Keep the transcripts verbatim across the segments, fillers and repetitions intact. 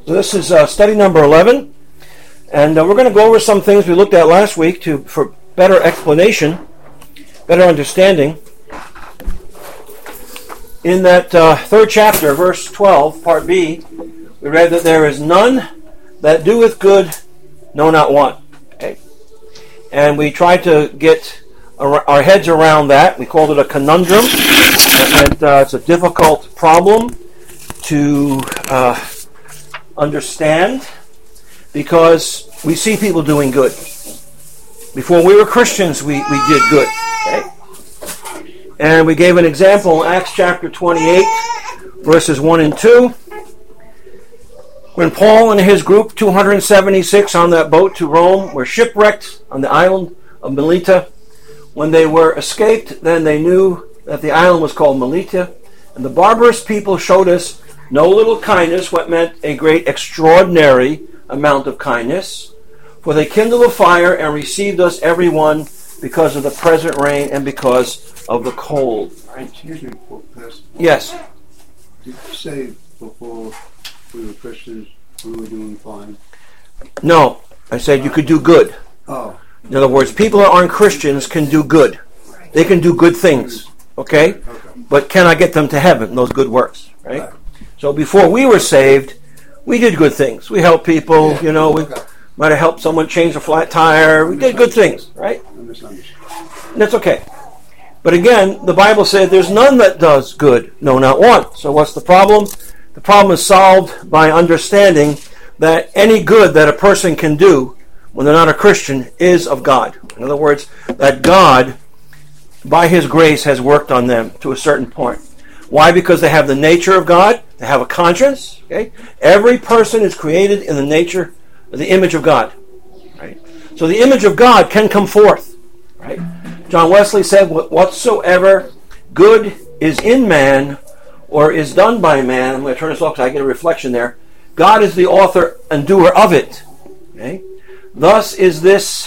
So this is uh, study number eleven, and uh, we're going to go over some things we looked at last week to for better explanation, better understanding. In that uh, third chapter, verse twelve, part B, we read that there is none that doeth good, no, not one. Okay, and we tried to get our, our heads around that. We called it a conundrum, and uh, it's a difficult problem to uh, understand because we see people doing good. Before we were Christians, we, we did good. Okay? And we gave an example in Acts chapter twenty-eight, verses one and two. When Paul and his group, two hundred seventy-six on that boat to Rome, were shipwrecked on the island of Melita. When they were escaped, then they knew that the island was called Melita. And the barbarous people showed us no little kindness, what meant a great extraordinary amount of kindness. For they kindled a fire and received us every one because of the present rain and because of the cold. Right. Excuse me, Pastor. Yes. Did you say before we were Christians we were doing fine? No, I said you could do good. Oh. In other words, people that aren't Christians can do good. They can do good things, okay? Okay. But can I get them to heaven, those good works, right? Right. So before we were saved, we did good things. We helped people, Yeah. you know, we Okay. might have helped someone change a flat tire. We did good things, right? I misunderstood. And that's okay. But again, the Bible said there's none that does good, no, not one. So what's the problem? The problem is solved by understanding that any good that a person can do when they're not a Christian is of God. In other words, that God, by His grace, has worked on them to a certain point. Why? Because they have the nature of God. They have a conscience. Okay, every person is created in the nature, the image of God. Right. So the image of God can come forth. Right. John Wesley said, "Whatsoever good is in man, or is done by man." I'm going to turn this off because I get a reflection there. God is the author and doer of it. Okay. Thus is this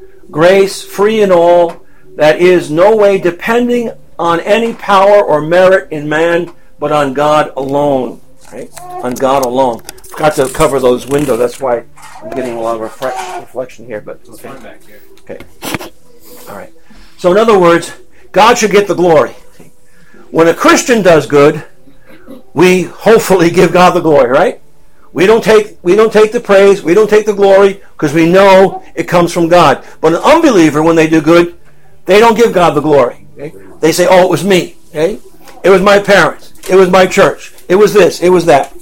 grace free in all, that is no way depending on any power or merit in man, but on God alone. Right? On God alone. Forgot to cover those windows. That's why I'm getting a lot of refre- reflection here. But okay. Okay. All right. So in other words, God should get the glory. When a Christian does good, we hopefully give God the glory. Right? We don't take we don't take the praise. We don't take the glory because we know it comes from God. But an unbeliever, when they do good, they don't give God the glory. Okay? They say, "Oh, it was me. Okay? It was my parents. It was my church. It was this. It was that."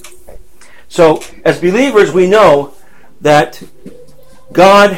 So, as believers, we know that God's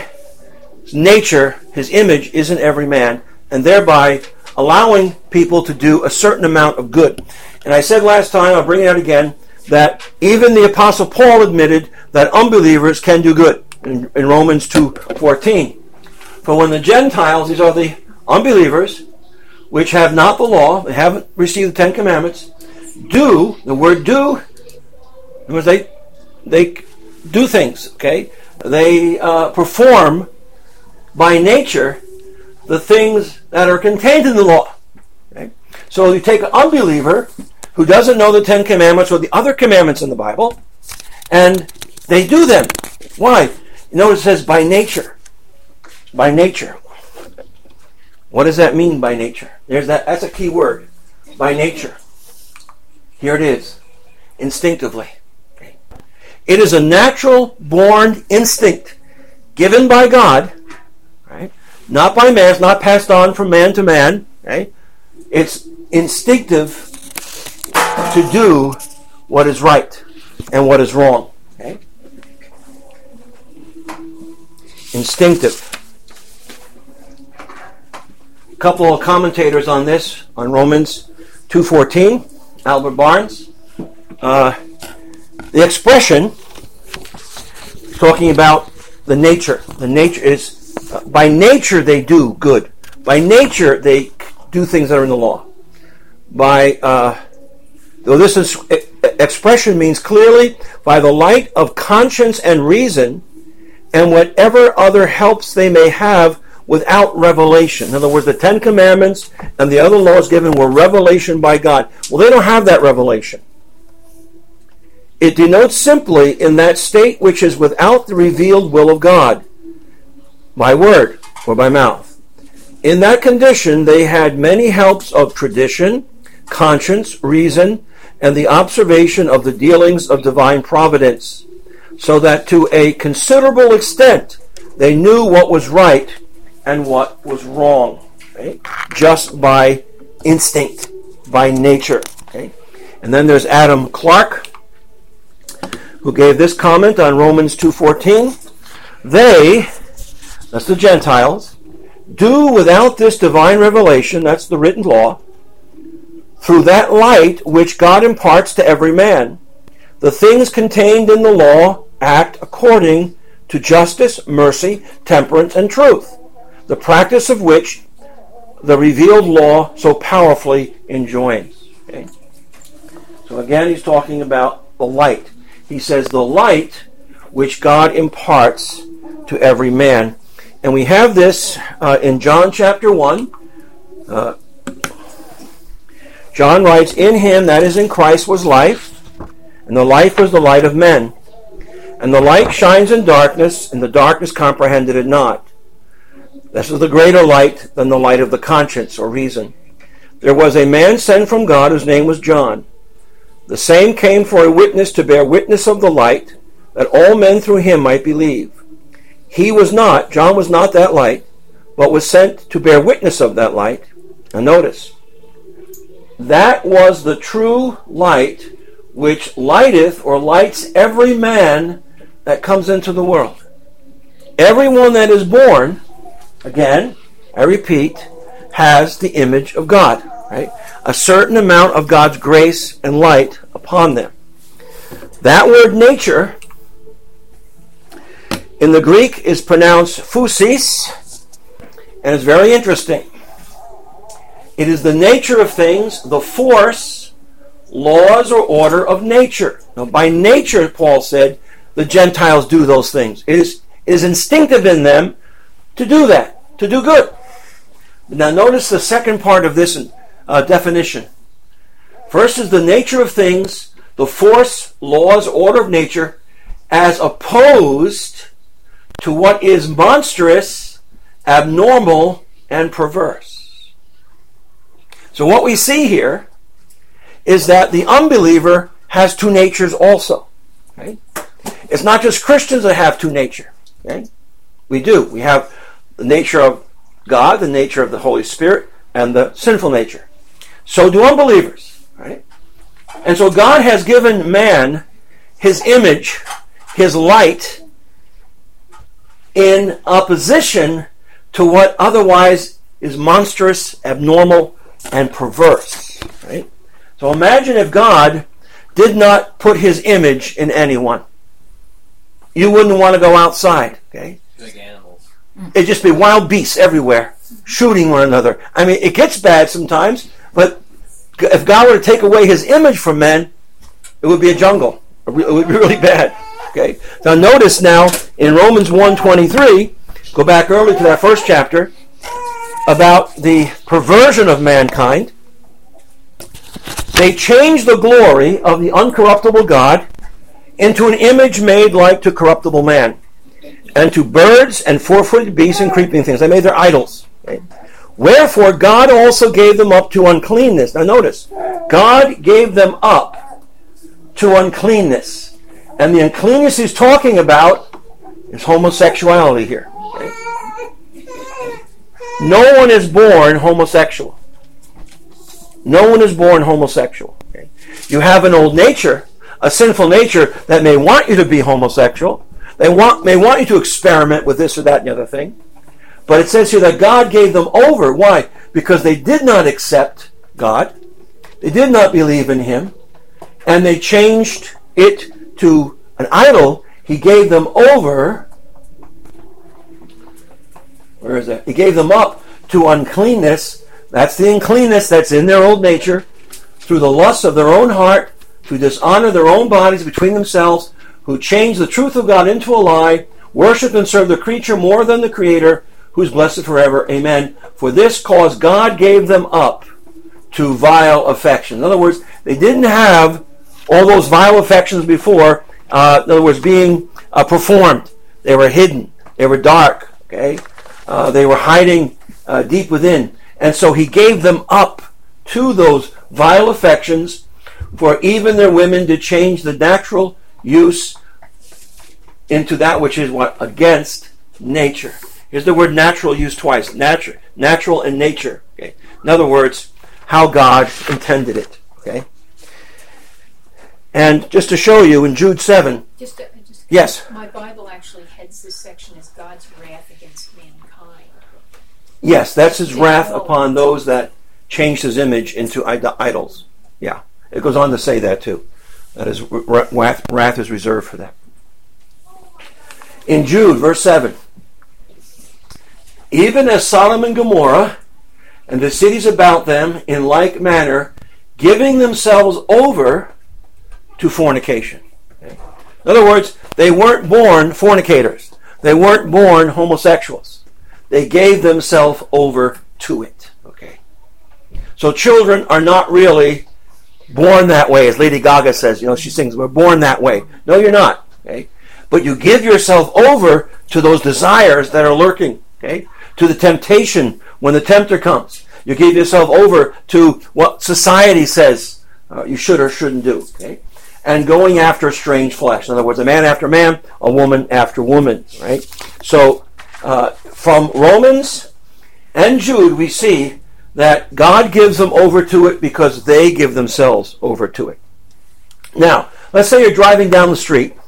nature, His image, is in every man, and thereby allowing people to do a certain amount of good. And I said last time, I'll bring it out again, that even the Apostle Paul admitted that unbelievers can do good in, in Romans two fourteen. For when the Gentiles, these are the unbelievers, which have not the law, they haven't received the Ten Commandments, do, the word do, because they they do things, okay? They uh, perform by nature the things that are contained in the law. Okay? So you take an unbeliever who doesn't know the Ten Commandments or the other commandments in the Bible, and they do them. Why? You notice it says by nature. By nature. What does that mean by nature? There's that. That's a key word. By nature. Here it is. Instinctively. Okay. It is a natural born instinct given by God, right? Not by man. It's not passed on from man to man. Right? It's instinctive to do what is right and what is wrong. Okay? Instinctive. A couple of commentators on this, on Romans two fourteen, Albert Barnes. Uh, the expression talking about the nature. The nature is, uh, by nature they do good. By nature they do things that are in the law. By, uh, though this is, expression means clearly by the light of conscience and reason, and whatever other helps they may have without revelation. In other words, the Ten Commandments and the other laws given were revelation by God. Well, they don't have that revelation. It denotes simply in that state which is without the revealed will of God, by word or by mouth. In that condition, they had many helps of tradition, conscience, reason, and the observation of the dealings of divine providence, so that to a considerable extent they knew what was right and what was wrong, okay? Just by instinct, by nature. Okay? And then there's Adam Clarke, who gave this comment on Romans two fourteen. They, that's the Gentiles, do without this divine revelation, that's the written law, through that light which God imparts to every man, the things contained in the law act according to justice, mercy, temperance, and truth, the practice of which the revealed law so powerfully enjoins. Okay? So again, he's talking about the light. He says the light which God imparts to every man. And we have this uh, in John chapter one. Uh, John writes, "In him, that is in Christ, was life, and the life was the light of men. And the light shines in darkness, and the darkness comprehended it not. This is the greater light than the light of the conscience or reason. There was a man sent from God whose name was John. The same came for a witness to bear witness of the light, that all men through him might believe. He was not, John was not that light, but was sent to bear witness of that light." Now notice, that was the true light which lighteth or lights every man that comes into the world. Everyone that is born, again, I repeat, has the image of God, right? A certain amount of God's grace and light upon them. That word nature in the Greek is pronounced physis, and it's very interesting. It is the nature of things, the force, laws, or order of nature. Now, by nature, Paul said, the Gentiles do those things. It is, it is instinctive in them to do that, to do good. Now, notice the second part of this uh, definition. First is the nature of things, the force, laws, order of nature, as opposed to what is monstrous, abnormal, and perverse. So what we see here is that the unbeliever has two natures also. Okay? It's not just Christians that have two natures. Okay? We do. We have the nature of God, the nature of the Holy Spirit, and the sinful nature. So do unbelievers. Right? And so God has given man his image, his light, in opposition to what otherwise is monstrous, abnormal, and perverse. Right? So imagine if God did not put his image in anyone. You wouldn't want to go outside. Okay? Big animals. It'd just be wild beasts everywhere, shooting one another. I mean, it gets bad sometimes, but if God were to take away his image from men, it would be a jungle. It would be really bad. Okay? Now notice now in Romans one twenty-three, go back early to that first chapter, about the perversion of mankind. They changed the glory of the uncorruptible God into an image made like to corruptible man, and to birds and four-footed beasts and creeping things. They made their idols. Okay? Wherefore God also gave them up to uncleanness. Now notice, God gave them up to uncleanness. And the uncleanness he's talking about is homosexuality here. Okay? No one is born homosexual. No one is born homosexual. Okay? You have an old nature, a sinful nature that may want you to be homosexual. They want, may want you to experiment with this or that and the other thing. But it says here that God gave them over. Why? Because they did not accept God. They did not believe in him. And they changed it to an idol. He gave them over. Where is that? He gave them up to uncleanness. That's the uncleanness that's in their old nature. Through the lusts of their own heart. To dishonor their own bodies between themselves. Who changed the truth of God into a lie. Worship and serve the creature more than the Creator, who's blessed forever. Amen. For this cause God gave them up to vile affection. In other words, they didn't have all those vile affections before, uh, in other words, being uh, performed. They were hidden. They were dark. Okay, uh, they were hiding uh, deep within, and so he gave them up to those vile affections, for even their women did change the natural use into that which is what? Against nature. Here's the word natural used twice. Natural, natural and nature. Okay. In other words, how God intended it. Okay. And just to show you, in Jude seven. Just, to, just yes. My Bible actually heads this section as God's wrath against mankind. Yes, that's his wrath upon those that changed his image into idols. Yeah. It goes on to say that too. That his wrath, wrath is reserved for that. In Jude, verse seven. Even as Sodom and Gomorrah and the cities about them in like manner, giving themselves over to fornication. Okay? In other words, they weren't born fornicators. They weren't born homosexuals. They gave themselves over to it. Okay. So children are not really born that way, as Lady Gaga says. You know, she sings, "We're born that way." No, you're not. Okay. But you give yourself over to those desires that are lurking. Okay. To the temptation when the tempter comes. You give yourself over to what society says uh, you should or shouldn't do. Okay. And going after strange flesh. In other words, a man after man, a woman after woman. Right. So uh, from Romans and Jude, we see that God gives them over to it because they give themselves over to it. Now, let's say you're driving down the street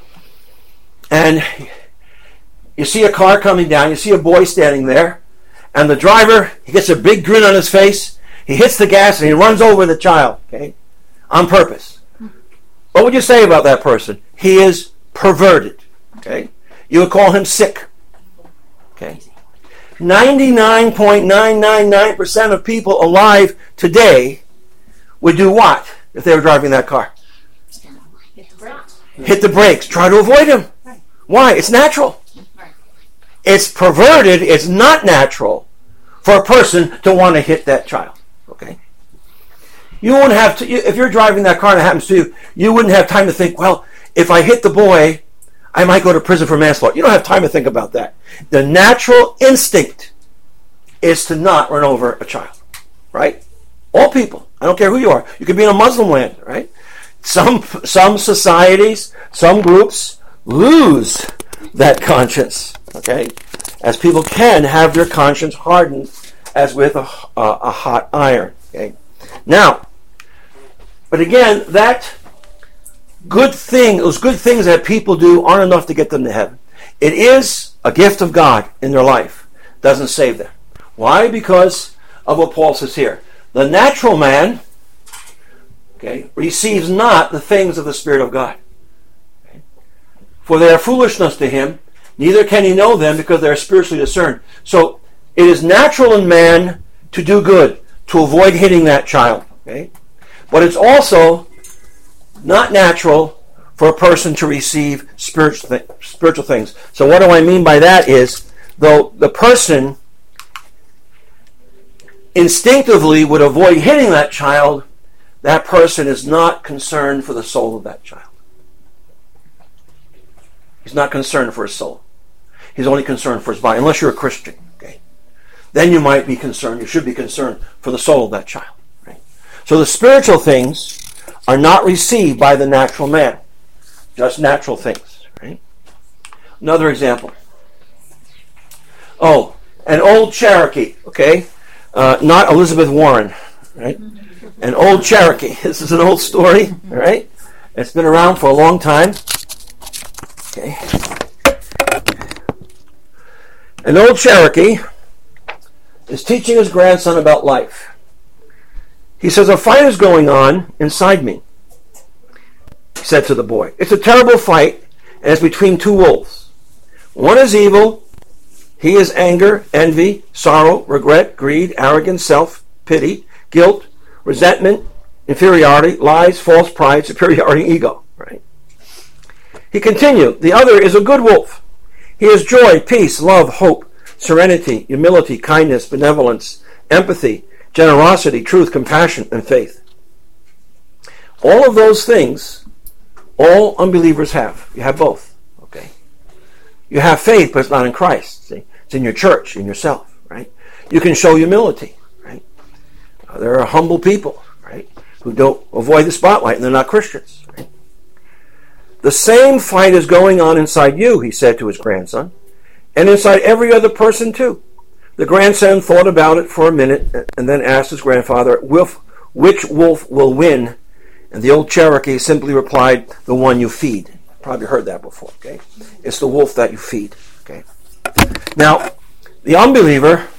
and you see a car coming down, you see a boy standing there, and the driver, he gets a big grin on his face, he hits the gas and he runs over the child, okay, on purpose. What would you say about that person? He is perverted, okay? You would call him sick, okay? ninety-nine point nine nine nine percent of people alive today would do what if they were driving that car? Hit the brakes. Hit the brakes. Try to avoid him. Right. Why? It's natural. Right. It's perverted. It's not natural for a person to want to hit that child. Okay? You wouldn't have to, if you're driving that car and it happens to you, you wouldn't have time to think, well, if I hit the boy, I might go to prison for manslaughter. You don't have time to think about that. The natural instinct is to not run over a child. Right? All people. I don't care who you are. You could be in a Muslim land. Right? Some, some societies, some groups lose that conscience. Okay? As people can have their conscience hardened as with a, a, a hot iron. Okay? Now, but again, that good thing, those good things that people do aren't enough to get them to heaven. It is a gift of God in their life. Doesn't save them. Why? Because of what Paul says here. The natural man, okay, receives not the things of the Spirit of God. Okay? For they are foolishness to him, neither can he know them because they are spiritually discerned. So it is natural in man to do good, to avoid hitting that child. Okay? But it's also not natural for a person to receive spiritual th- spiritual things. So what do I mean by that is, though the person instinctively would avoid hitting that child, that person is not concerned for the soul of that child. He's not concerned for his soul. He's only concerned for his body, unless you're a Christian. Okay? Then you might be concerned, you should be concerned for the soul of that child. Right? So the spiritual things are not received by the natural man. Just natural things. Right? Another example. Oh, an old Cherokee, okay? Uh, not Elizabeth Warren, right? An old Cherokee. This is an old story, all right? It's been around for a long time. Okay. An old Cherokee is teaching his grandson about life. He says, a fight is going on inside me, he said to the boy. It's a terrible fight, and it's between two wolves. One is evil. He is anger, envy, sorrow, regret, greed, arrogance, self, pity, guilt, resentment, inferiority, lies, false pride, superiority, ego. Right? He continued, the other is a good wolf. He is joy, peace, love, hope, serenity, humility, kindness, benevolence, empathy, generosity, truth, compassion, and faith. All of those things, all unbelievers have. You have both. Okay. You have faith, but it's not in Christ. See? It's in your church, in yourself, right? You can show humility, right? Uh, there are humble people, right, who don't avoid the spotlight, and they're not Christians, right? The same fight is going on inside you, he said to his grandson, and inside every other person too. The grandson thought about it for a minute and then asked his grandfather, which wolf will win? And the old Cherokee simply replied, the one you feed. Probably heard that before, okay? It's the wolf that you feed, okay? Now, the unbeliever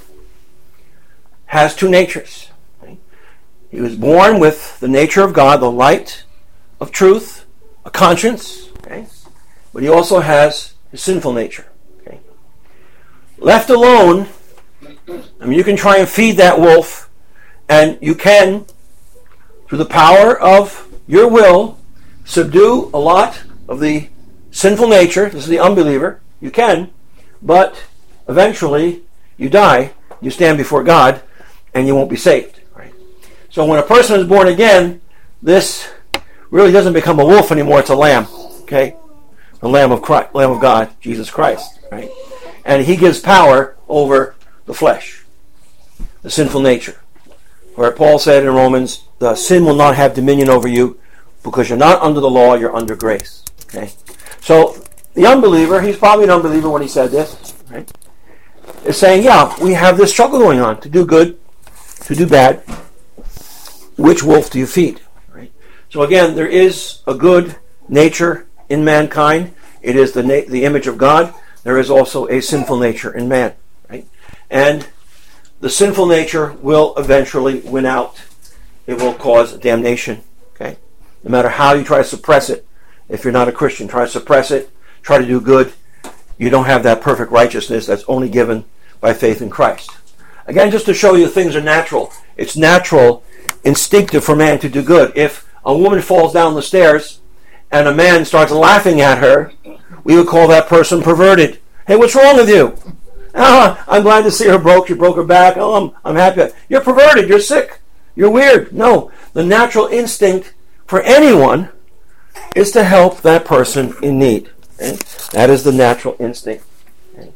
has two natures. Okay? He was born with the nature of God, the light of truth, a conscience, okay? But he also has his sinful nature, okay? Left alone, I mean, you can try and feed that wolf, and you can, through the power of your will, subdue a lot of the sinful nature. This is the unbeliever. You can, but eventually you die, you stand before God, and you won't be saved. Right? So when a person is born again, this really doesn't become a wolf anymore, it's a lamb. Okay? The Lamb of Christ, Lamb of God, Jesus Christ. Right? And he gives power over the flesh, the sinful nature. Where Paul said in Romans, the sin will not have dominion over you because you're not under the law, you're under grace. Okay? So the unbeliever, he's probably an unbeliever when he said this, right? Is saying, yeah, we have this struggle going on, to do good, to do bad. Which wolf do you feed? Right? So again, there is a good nature in mankind. It is the na- the image of God. There is also a sinful nature in man. Right? And the sinful nature will eventually win out. It will cause damnation. Okay? No matter how you try to suppress it, if you're not a Christian, try to suppress it, try to do good. You don't have that perfect righteousness that's only given by faith in Christ. Again, just to show you things are natural. It's natural, instinctive for man to do good. If a woman falls down the stairs and a man starts laughing at her, we would call that person perverted. Hey, what's wrong with you? Oh, I'm glad to see her broke. She broke her back. Oh, I'm, I'm happy. You're perverted. You're sick. You're weird. No, the natural instinct for anyone is to help that person in need. Okay? That is the natural instinct. Okay?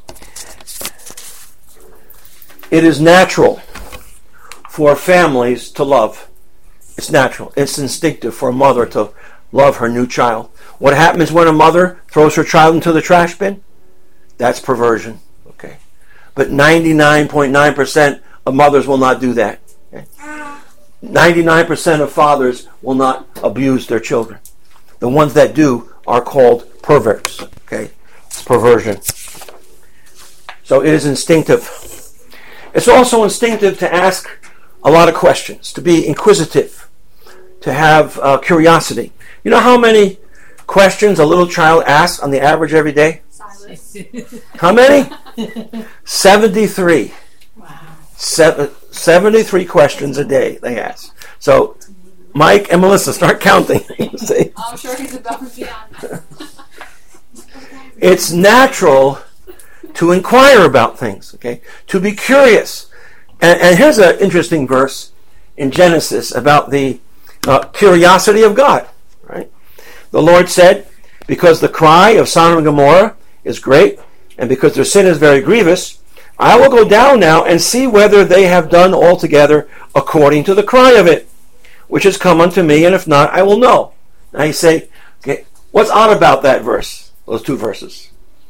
It is natural for families to love. It's natural. It's instinctive for a mother to love her new child. What happens when a mother throws her child into the trash bin? That's perversion. Okay, but ninety-nine point nine percent of mothers will not do that. Okay? ninety-nine percent of fathers will not abuse their children. The ones that do are called perverts. Okay, it's perversion. So it is instinctive. It's also instinctive to ask a lot of questions, to be inquisitive, to have uh, curiosity. You know how many questions a little child asks on the average every day? Silas. How many? seventy-three. Wow. Seven, seventy-three questions a day they ask. So Mike and Melissa, start counting. See? I'm sure he's above and beyond that. It's natural to inquire about things, okay? To be curious. And, and here's an interesting verse in Genesis about the uh, curiosity of God, right? The Lord said, because the cry of Sodom and Gomorrah is great, and because their sin is very grievous, I will go down now and see whether they have done altogether according to the cry of it, which has come unto me, and if not, I will know. Now you say, okay, what's odd about that verse, those two verses?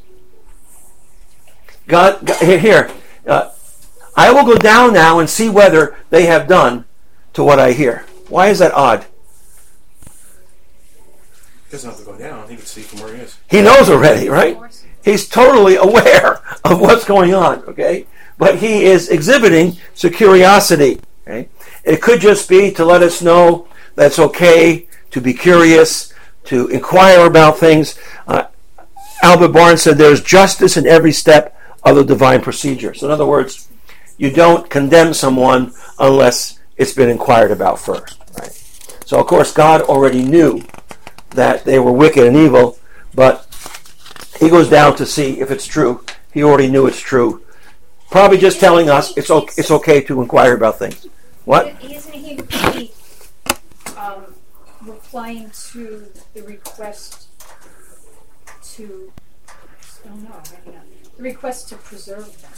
God, God here, here uh, I will go down now and see whether they have done to what I hear. Why is that odd? He doesn't have to go down. He can see from where he is. He knows already, right? He's totally aware of what's going on, okay? But he is exhibiting some curiosity, okay? It could just be to let us know that it's okay to be curious, to inquire about things. Uh, Albert Barnes said there's justice in every step of the divine procedure. So in other words, you don't condemn someone unless it's been inquired about first, right? So of course God already knew that they were wicked and evil, but he goes down to see if it's true. He already knew it's true. Probably just telling us it's okay, it's okay to inquire about things. What? Isn't he pretty um, replying to the request to, oh no, maybe not. The request to preserve them.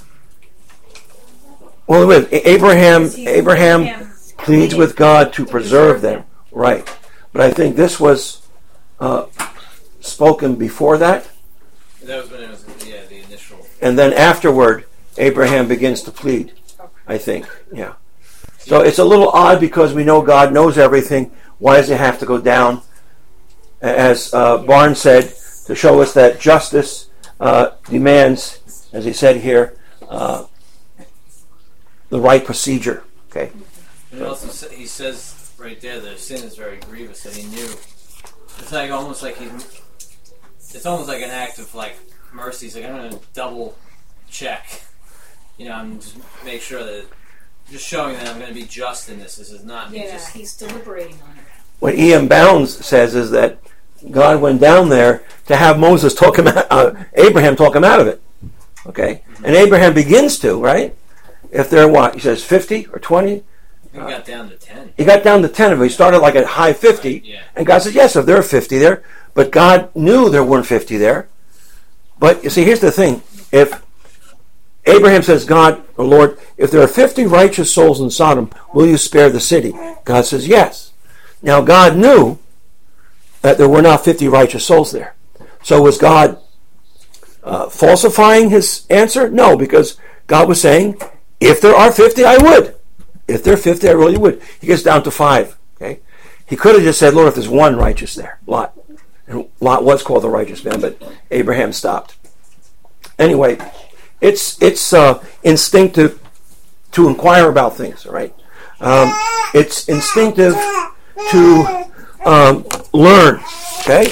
Well, wait, Abraham, Because he's- Abraham Abraham pleads with God to preserve them. Right. But I think this was uh, spoken before that, That was when it was, yeah, the initial. and then afterward, Abraham begins to plead, I think. Yeah. So it's a little odd because we know God knows everything. Why does it have to go down? As uh, Barnes said, to show us that justice uh, demands, as he said here, uh, the right procedure. Okay. And also, sa- he says right there that sin is very grievous, that he knew. It's like almost like he. It's almost like an act of like mercy. He's like, I'm going to double check. You know, and just make sure that. Just showing that I'm going to be just in this. This is not me Yeah, just. he's deliberating on it. What E M Bounds says is that God went down there to have Moses talk him out, uh, Abraham talk him out of it. Okay? And Abraham begins to, right? If they're what? He says fifty or twenty? He got down to ten. He got down to ten of them. He started like at high fifty. Right, yeah. And God says, yes, if there are fifty there. But God knew there weren't fifty there. But you see, here's the thing. If Abraham says, God, or Lord, if there are fifty righteous souls in Sodom, will you spare the city? God says, yes. Now, God knew that there were not fifty righteous souls there. So was God uh, falsifying his answer? No, because God was saying, if there are fifty, I would. If there are fifty, I really would. He gets down to five. Okay, he could have just said, Lord, if there's one righteous there, Lot. And Lot was called the righteous man, but Abraham stopped. Anyway, it's it's uh, instinctive to inquire about things, all right? Um, it's instinctive to um, learn, okay?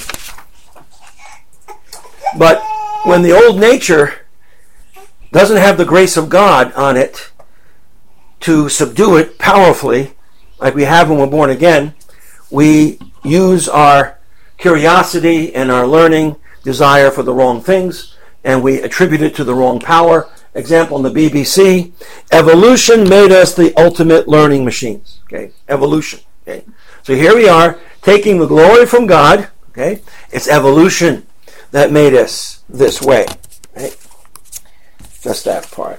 But when the old nature doesn't have the grace of God on it to subdue it powerfully, like we have when we're born again, we use our curiosity and our learning desire for the wrong things, and we attribute it to the wrong power. Example in the B B C, evolution made us the ultimate learning machines. Okay, evolution. Okay, so here we are taking the glory from God. Okay, it's evolution that made us this way. Right? Just that part.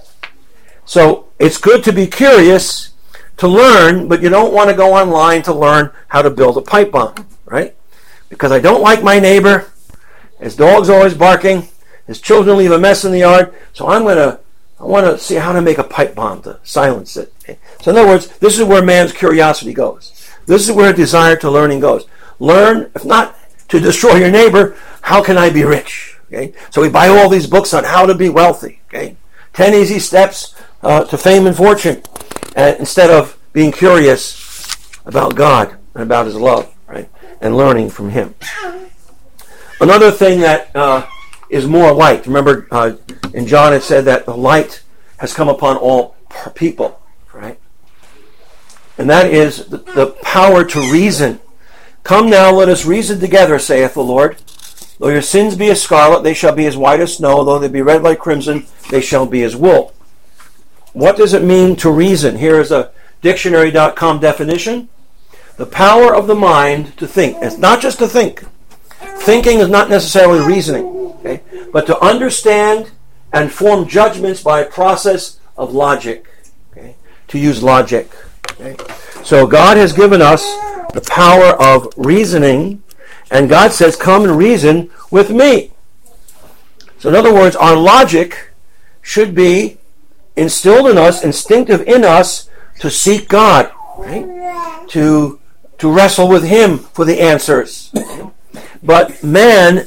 So it's good to be curious, to learn, but you don't want to go online to learn how to build a pipe bomb, right? Because I don't like my neighbor. His dog's always barking. His children leave a mess in the yard. So I'm going to, I want to see how to make a pipe bomb to silence it. Okay? So in other words, this is where man's curiosity goes. This is where desire to learning goes. Learn, if not to destroy your neighbor, how can I be rich? Okay? So we buy all these books on how to be wealthy. Okay? Ten easy steps uh, to fame and fortune. And instead of being curious about God and about his love, right? And learning from him. Another thing that uh, is more light. Remember, uh, in John it said that the light has come upon all people, right? And that is the, the power to reason. Come now, let us reason together, saith the Lord. Though your sins be as scarlet, they shall be as white as snow. Though they be red like crimson, they shall be as wool. What does it mean to reason? Here is a dictionary dot com definition. The power of the mind to think. It's not just to think. Thinking is not necessarily reasoning, okay? But to understand and form judgments by a process of logic, okay? To use logic, okay? So God has given us the power of reasoning, and God says, come and reason with me. So in other words, our logic should be instilled in us, instinctive in us, to seek God, right? To, to wrestle with him for the answers. But man,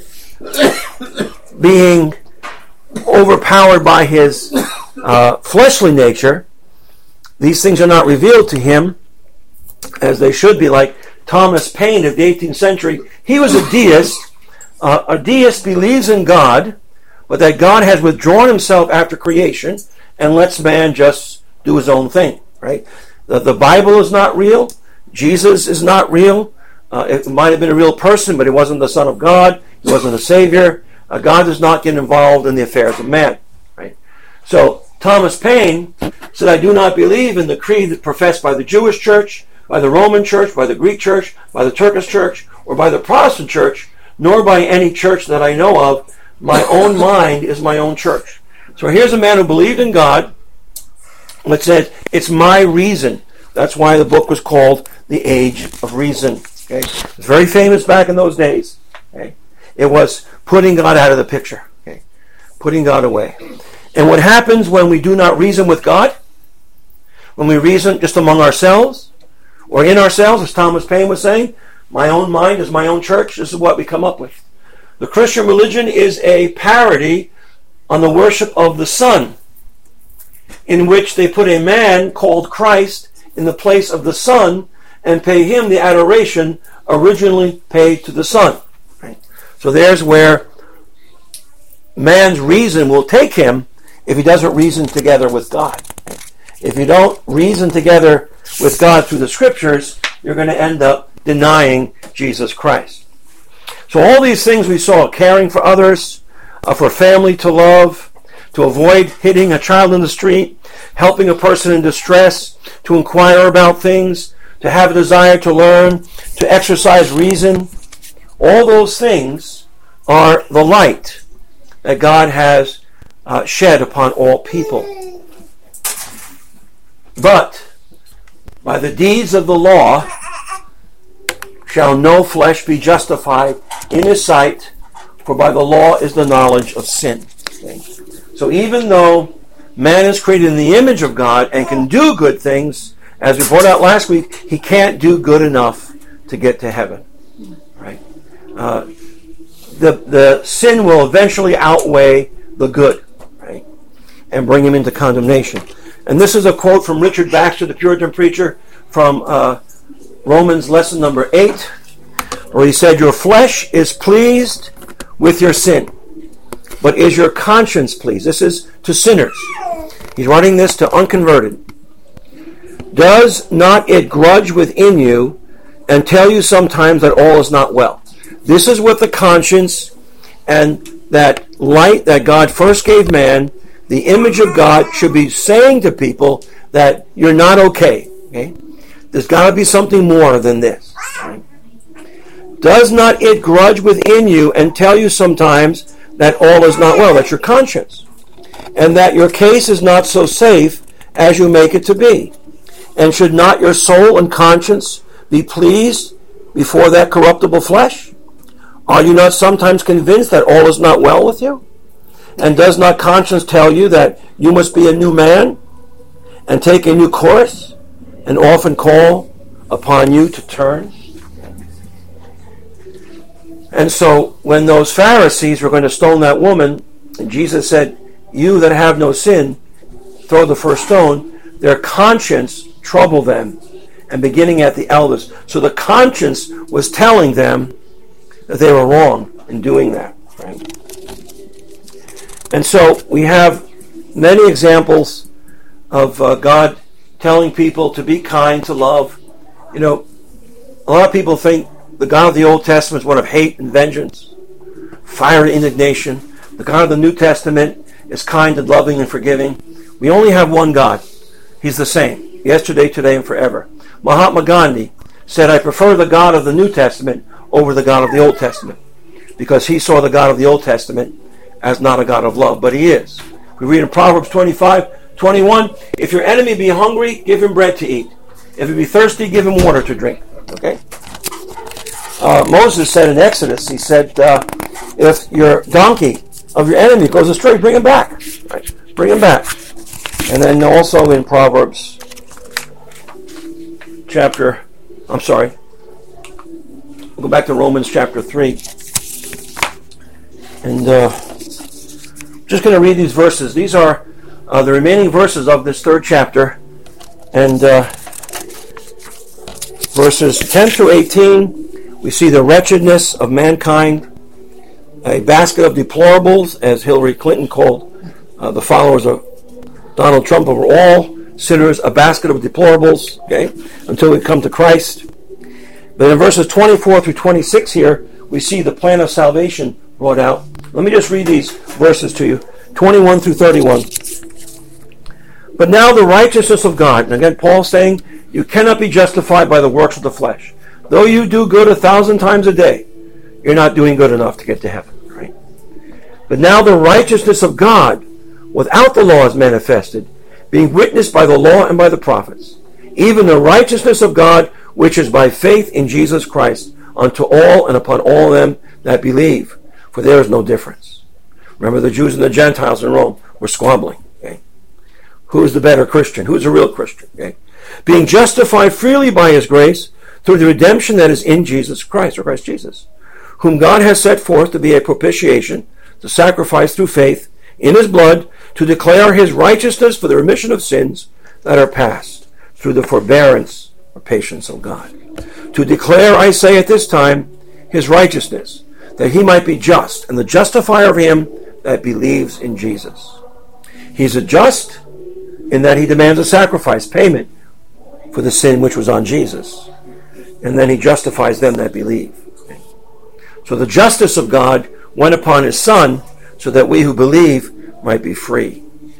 being overpowered by his uh, fleshly nature, these things are not revealed to him as they should be. Like Thomas Paine of the eighteenth century, he was a deist. Uh, a deist believes in God, but that God has withdrawn himself after creation and lets man just do his own thing. Right? The, the Bible is not real. Jesus is not real. Uh, it might have been a real person, but he wasn't the Son of God. He wasn't a Savior. Uh, God does not get involved in the affairs of man. Right? So Thomas Paine said, I do not believe in the creed professed by the Jewish church, by the Roman Church, by the Greek Church, by the Turkish Church, or by the Protestant Church, nor by any church that I know of. My own mind is my own church. So here's a man who believed in God, but said, it's my reason. That's why the book was called The Age of Reason. Okay? It's very famous back in those days. Okay? It was putting God out of the picture. Okay? Putting God away. And what happens when we do not reason with God? When we reason just among ourselves, or in ourselves, as Thomas Paine was saying, my own mind is my own church. This is what we come up with. The Christian religion is a parody on the worship of the Son, in which they put a man called Christ in the place of the Son and pay him the adoration originally paid to the Son. Right? So there's where man's reason will take him if he doesn't reason together with God. If you don't reason together with God through the Scriptures, you're going to end up denying Jesus Christ. So all these things we saw, caring for others, uh, for family to love, to avoid hitting a child in the street, helping a person in distress, to inquire about things, to have a desire to learn, to exercise reason, all those things are the light that God has uh, shed upon all people. But by the deeds of the law shall no flesh be justified in his sight, for by the law is the knowledge of sin. Okay? So even though man is created in the image of God and can do good things, as we brought out last week, he can't do good enough to get to heaven. Right? Uh, the the sin will eventually outweigh the good, right, and bring him into condemnation. And this is a quote from Richard Baxter, the Puritan preacher, from uh, Romans lesson number eight, where he said, your flesh is pleased with your sin, but is your conscience pleased? This is to sinners. He's writing this to unconverted. Does not it grudge within you and tell you sometimes that all is not well? This is what the conscience and that light that God first gave man, the image of God, should be saying to people that you're not okay. Okay? There's got to be something more than this. Right? Does not it grudge within you and tell you sometimes that all is not well? That's your conscience. And that your case is not so safe as you make it to be. And should not your soul and conscience be pleased before that corruptible flesh? Are you not sometimes convinced that all is not well with you? And does not conscience tell you that you must be a new man and take a new course and often call upon you to turn? And so when those Pharisees were going to stone that woman, and Jesus said, you that have no sin, throw the first stone, their conscience troubled them, and beginning at the elders. So the conscience was telling them that they were wrong in doing that. Right? And so we have many examples of uh, God telling people to be kind, to love. You know, a lot of people think the God of the Old Testament is one of hate and vengeance, fire and indignation. The God of the New Testament is kind and loving and forgiving. We only have one God. He's the same, yesterday, today, and forever. Mahatma Gandhi said, I prefer the God of the New Testament over the God of the Old Testament, because he saw the God of the Old Testament as not a God of love, but he is. We read in Proverbs twenty-five, twenty-one, if your enemy be hungry, give him bread to eat. If he be thirsty, give him water to drink. Okay? Uh, Moses said in Exodus, he said, uh, if your donkey of your enemy goes astray, bring him back. Right? Bring him back. And then also in Proverbs chapter, I'm sorry, we'll go back to Romans chapter three. And uh, just going to read these verses. These are uh, the remaining verses of this third chapter. And uh, verses ten through eighteen, we see the wretchedness of mankind, a basket of deplorables, as Hillary Clinton called uh, the followers of Donald Trump, over all sinners, a basket of deplorables, okay, until we come to Christ. But in verses twenty-four through twenty-six here, we see the plan of salvation brought out. Let me just read these verses to you, twenty-one through thirty-one. But now the righteousness of God, and again Paul's saying, you cannot be justified by the works of the flesh. Though you do good a thousand times a day, you're not doing good enough to get to heaven, right? But now the righteousness of God, without the law, is manifested, being witnessed by the law and by the prophets, even the righteousness of God, which is by faith in Jesus Christ, unto all and upon all them that believe. For there is no difference. Remember, the Jews and the Gentiles in Rome were squabbling. Okay? Who is the better Christian? Who is a real Christian? Okay? Being justified freely by his grace through the redemption that is in Jesus Christ, or Christ Jesus, whom God has set forth to be a propitiation, to sacrifice through faith in his blood, to declare his righteousness for the remission of sins that are past, through the forbearance or patience of God. To declare, I say at this time, his righteousness, that he might be just, and the justifier of him that believes in Jesus. He's a just in that he demands a sacrifice, payment, for the sin which was on Jesus. And then he justifies them that believe. So the justice of God went upon his Son, so that we who believe might be free.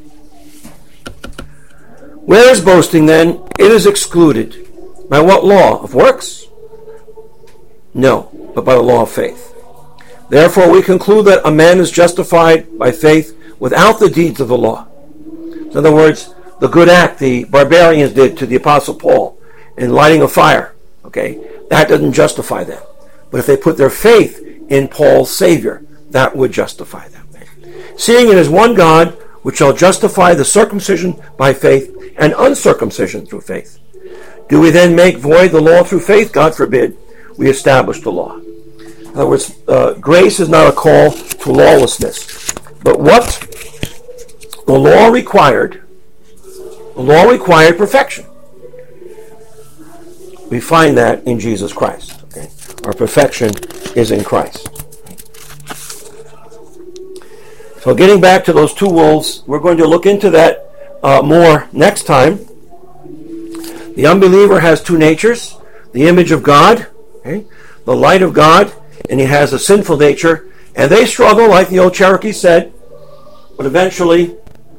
Where is boasting then? It is excluded. By what law? Of works? No, but by the law of faith. Therefore we conclude that a man is justified by faith without the deeds of the law. In other words, the good act the barbarians did to the Apostle Paul in lighting a fire, okay, that doesn't justify them. But if they put their faith in Paul's Savior, that would justify them. Seeing it is one God, which shall justify the circumcision by faith and uncircumcision through faith. Do we then make void the law through faith? God forbid. We establish the law. In other words, uh, grace is not a call to lawlessness. But what the law required, the law required perfection. We find that in Jesus Christ. Okay? Our perfection is in Christ. So getting back to those two wolves, we're going to look into that uh, more next time. The unbeliever has two natures, the image of God, okay, the light of God, and he has a sinful nature, and they struggle, like the old Cherokee said, but eventually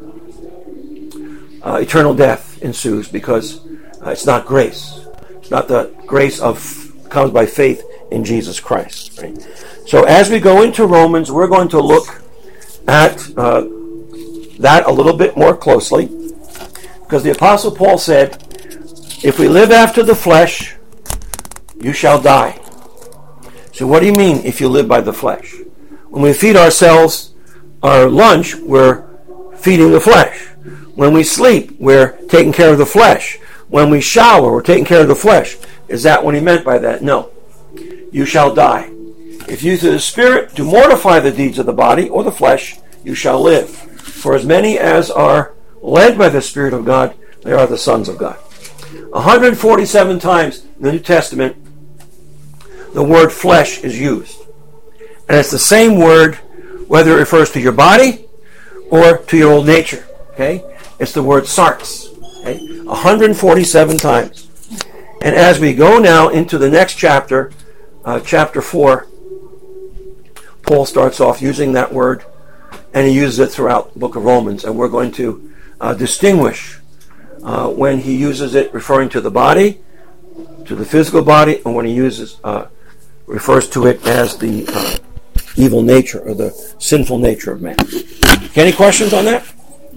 uh, eternal death ensues because uh, it's not grace. It's not the grace of comes by faith in Jesus Christ. Right? So as we go into Romans, we're going to look at uh, that a little bit more closely, because the Apostle Paul said, if we live after the flesh, you shall die. So what do you mean, if you live by the flesh? When we feed ourselves our lunch, we're feeding the flesh. When we sleep, we're taking care of the flesh. When we shower, we're taking care of the flesh. Is that what he meant by that? No. You shall die. If you through the Spirit do mortify the deeds of the body or the flesh, you shall live. For as many as are led by the Spirit of God, they are the sons of God. one hundred forty-seven times in the New Testament, the word flesh is used. And it's the same word whether it refers to your body or to your old nature. Okay? It's the word sarx. Okay? one hundred forty-seven times. And as we go now into the next chapter, uh, chapter four, Paul starts off using that word, and he uses it throughout the book of Romans. And we're going to uh, distinguish uh, when he uses it referring to the body, to the physical body, and when he uses uh, refers to it as the uh, evil nature or the sinful nature of man. Okay, any questions on that?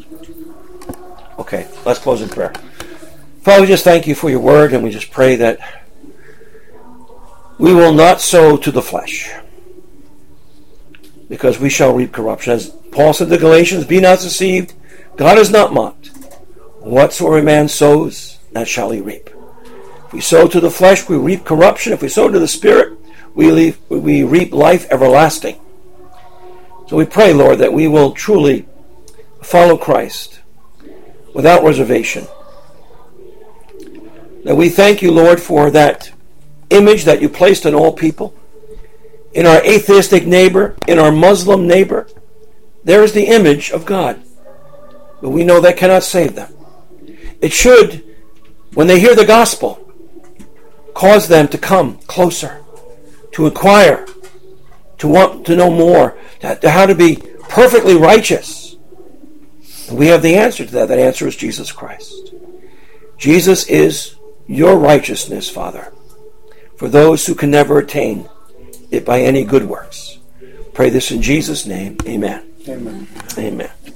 Okay, let's close in prayer. Father, we just thank you for your word, and we just pray that we will not sow to the flesh, because we shall reap corruption. As Paul said to the Galatians, be not deceived, God is not mocked. Whatsoever a man sows, that shall he reap. If we sow to the flesh, we reap corruption. If we sow to the Spirit, we, leave, we reap life everlasting. So we pray, Lord, that we will truly follow Christ without reservation. That we thank you, Lord, for that image that you placed in all people. In our atheistic neighbor, in our Muslim neighbor, there is the image of God. But we know that cannot save them. It should, when they hear the gospel, cause them to come closer, to inquire, to want to know more, to how to be perfectly righteous. And we have the answer to that. That answer is Jesus Christ. Jesus is your righteousness, Father, for those who can never attain it by any good works. Pray this in Jesus' name. Amen. Amen. Amen.